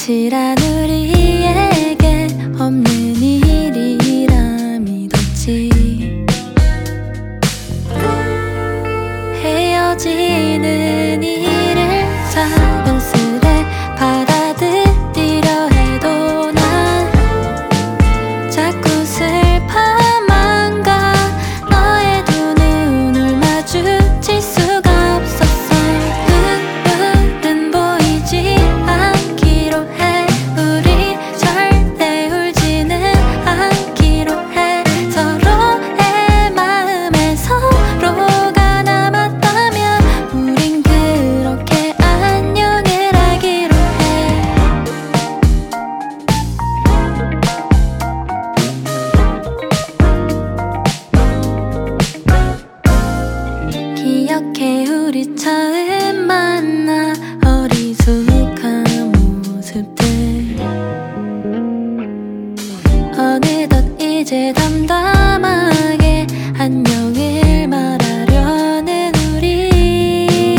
확실한 우리에게 없는 일이라 믿었지. 헤어지는 일을 자연스레 받아들이려 해도 난 자꾸 슬퍼만 가. 너의 두 눈을 마주칠 수가 없었어. 눈물은 보이지 않기로 해. 우리 절대 울지는 않기로 해. 서로의 마음에 서로가 남았다면 우린 그렇게 안녕을 하기로 해. 기억해 우리 처음 만나 어리숙한 모습들. 어느덧 이제 담담하게 안녕을 말하려는 우리.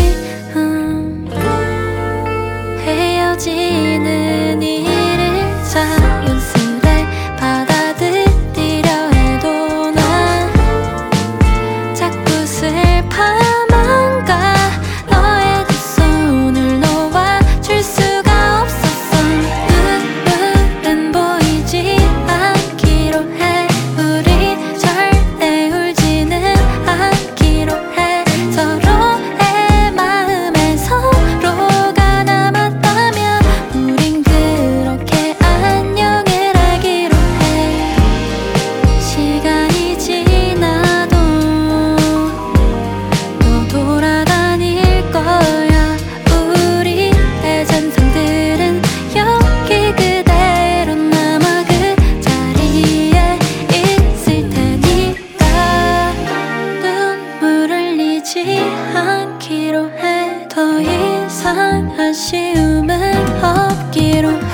헤어지는 일을 자연스레 받아들이려 해도 난 자꾸 슬퍼만 가. 너의 두 손을 놓아줄 수가 없었어. 눈물은 보이지 않기로 해. 우리 절대 울지는 않기로 해. 서로의 마음에 서로가 남았다면 우린 그렇게 안녕을 하기로 해. 시간이 지나도 또 돌아다닐 거야. 우리의 잔상들은 여기 그대로 남아 그 자리에 있을 테니까 눈물 흘리지 않기로 해. 더 이상 아쉬움은 없기로 해.